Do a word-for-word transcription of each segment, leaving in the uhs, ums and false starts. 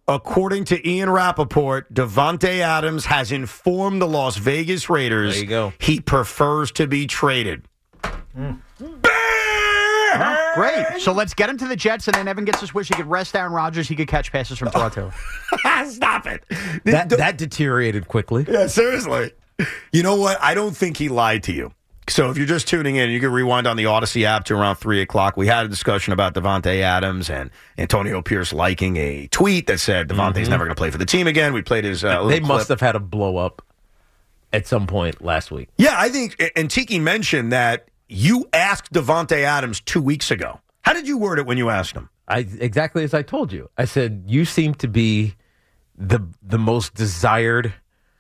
According to Ian Rappaport, Davante Adams has informed the Las Vegas Raiders There you go. he prefers to be traded. Mm. Well, great. So let's get him to the Jets, and then Evan gets his wish. He could rest Aaron Rodgers. He could catch passes from Toronto. Stop it. That, that deteriorated quickly. Yeah, seriously. You know what? I don't think he lied to you. So if you're just tuning in, you can rewind on the Odyssey app to around three o'clock. We had a discussion about Davante Adams and Antonio Pierce liking a tweet that said Davante's mm-hmm. never going to play for the team again. We played his uh, They clip. must have had a blow up at some point last week. Yeah, I think, and Tiki mentioned that you asked Davante Adams two weeks ago. How did you word it when you asked him? I exactly as I told you. I said, you seem to be the the most desired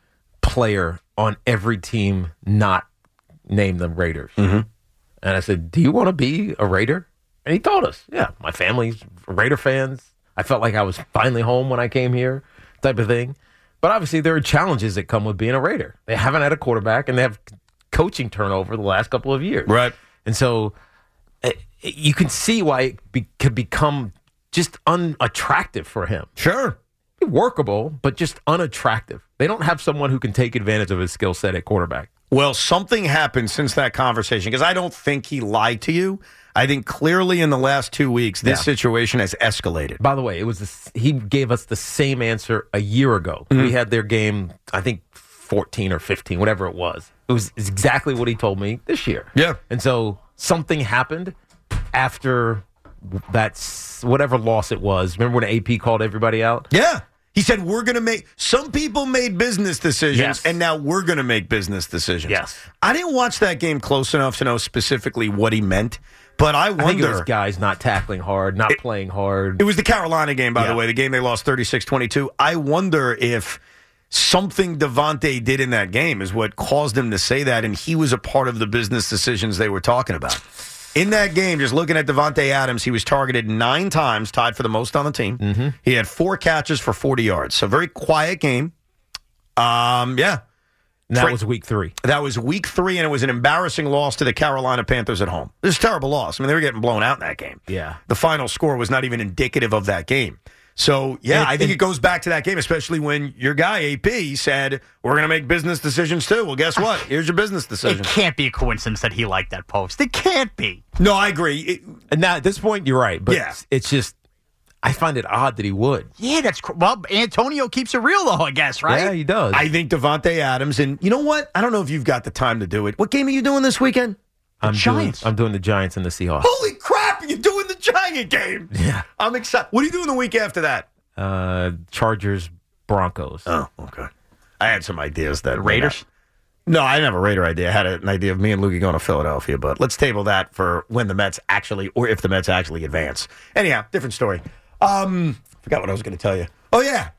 player on every team not named the Raiders. Mm-hmm. And I said, do you want to be a Raider? And he told us, yeah, my family's Raider fans. I felt like I was finally home when I came here, type of thing. But obviously there are challenges that come with being a Raider. They haven't had a quarterback, and they have coaching turnover the last couple of years. Right. And so uh, you can see why it be, could become just unattractive for him. Sure. Workable, but just unattractive. They don't have someone who can take advantage of his skill set at quarterback. Well, something happened since that conversation, because I don't think he lied to you. I think clearly in the last two weeks, this yeah. situation has escalated. By the way, it was the, he gave us the same answer a year ago. Mm-hmm. We had their game, I think, fourteen or fifteen, whatever it was. It was exactly what he told me this year. Yeah. And so something happened after that, whatever loss it was. Remember when A P called everybody out? Yeah. He said, we're going to make, some people made business decisions, yes. and now we're going to make business decisions. Yes. I didn't watch that game close enough to know specifically what he meant, but I wonder. I think it was guys not tackling hard, not it, playing hard. It was the Carolina game, by yeah. the way, the game they lost thirty-six twenty-two. I wonder if something Davante did in that game is what caused him to say that, and he was a part of the business decisions they were talking about. In that game, just looking at Davante Adams, he was targeted nine times, tied for the most on the team. Mm-hmm. He had four catches for forty yards. So very quiet game. Um, yeah. And that Tra- was week three. That was week three, and it was an embarrassing loss to the Carolina Panthers at home. This is a terrible loss. I mean, they were getting blown out in that game. Yeah. The final score was not even indicative of that game. So, yeah, and, I think and, it goes back to that game, especially when your guy, A P, said, we're going to make business decisions too. Well, guess what? Here's your business decision. It can't be a coincidence that he liked that post. It can't be. No, I agree. It, and now, at this point, you're right. But yeah. it's just, I find it odd that he would. Yeah, that's, well, Antonio keeps it real, though, I guess, right? Yeah, he does. I think Davante Adams, and you know what? I don't know if you've got the time to do it. What game are you doing this weekend? I'm Giants. Doing, I'm doing the Giants and the Seahawks. Holy crap, you're doing the Giant game. Yeah. I'm excited. What are you doing the week after that? Uh, Chargers, Broncos. Oh, okay. I had some ideas that the Raiders. No, I didn't have a Raider idea. I had an idea of me and Lukey going to Philadelphia, but let's table that for when the Mets actually, or if the Mets actually advance. Anyhow, different story. Um, forgot what I was going to tell you. Oh yeah,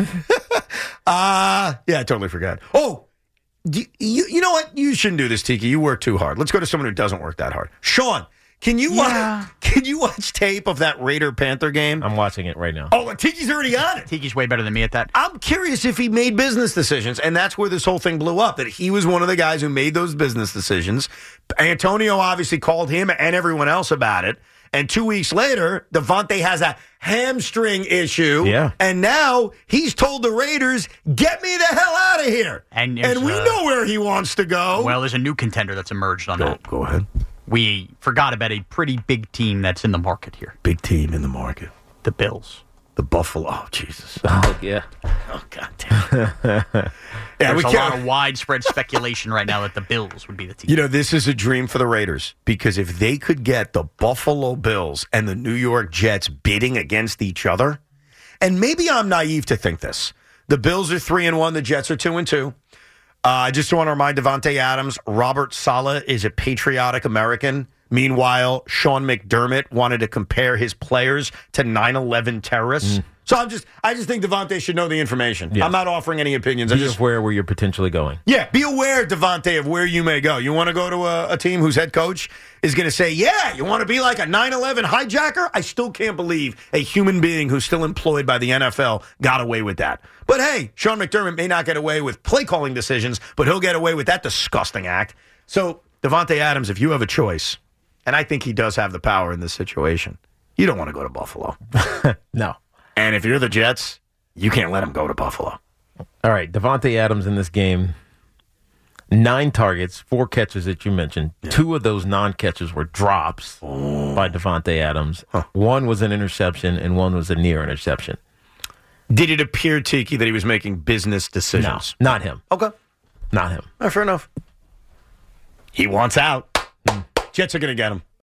uh yeah, I totally forgot. Oh, you, you you know what? You shouldn't do this, Tiki. You work too hard. Let's go to someone who doesn't work that hard. Sean. Can you yeah. watch, can you watch tape of that Raider-Panther game? I'm watching it right now. Oh, Tiki's already on it. Tiki's way better than me at that. I'm curious if he made business decisions, and that's where this whole thing blew up, that he was one of the guys who made those business decisions. Antonio obviously called him and everyone else about it, and two weeks later, Davante has a hamstring issue, yeah. and now he's told the Raiders, get me the hell out of here. And, and we uh, know where he wants to go. Well, there's a new contender that's emerged on go, that. Go ahead. We forgot about a pretty big team that's in the market here. Big team in the market. The Bills. The Buffalo. Oh, Jesus. Oh, yeah. Oh, God damn. yeah, There's we a can't. lot of widespread speculation right now that the Bills would be the team. You know, this is a dream for the Raiders, because if they could get the Buffalo Bills and the New York Jets bidding against each other, and maybe I'm naive to think this. The Bills are three and one, the Jets are two and two. Uh, I just want to remind Davante Adams, Robert Saleh is a patriotic American. Meanwhile, Sean McDermott wanted to compare his players to nine eleven terrorists. Mm. So I'm just, I just think Davante should know the information. Yes. I'm not offering any opinions. Be I just aware where you're potentially going. Yeah, be aware, Davante, of where you may go. You want to go to a, a team whose head coach is going to say, yeah, you want to be like a nine eleven hijacker? I still can't believe a human being who's still employed by the N F L got away with that. But hey, Sean McDermott may not get away with play calling decisions, but he'll get away with that disgusting act. So, Davante Adams, if you have a choice, and I think he does have the power in this situation, you don't want to go to Buffalo. No. And if you're the Jets, You can't let him go to Buffalo. All right, Davante Adams in this game, nine targets, four catches that you mentioned. Yeah. Two of those non-catches were drops oh. by Davante Adams. Huh. One was an interception, and one was a near interception. Did it appear, Tiki, that he was making business decisions? No, not him. Okay. Not him. Right, fair enough. He wants out. Mm. Jets are going to get him.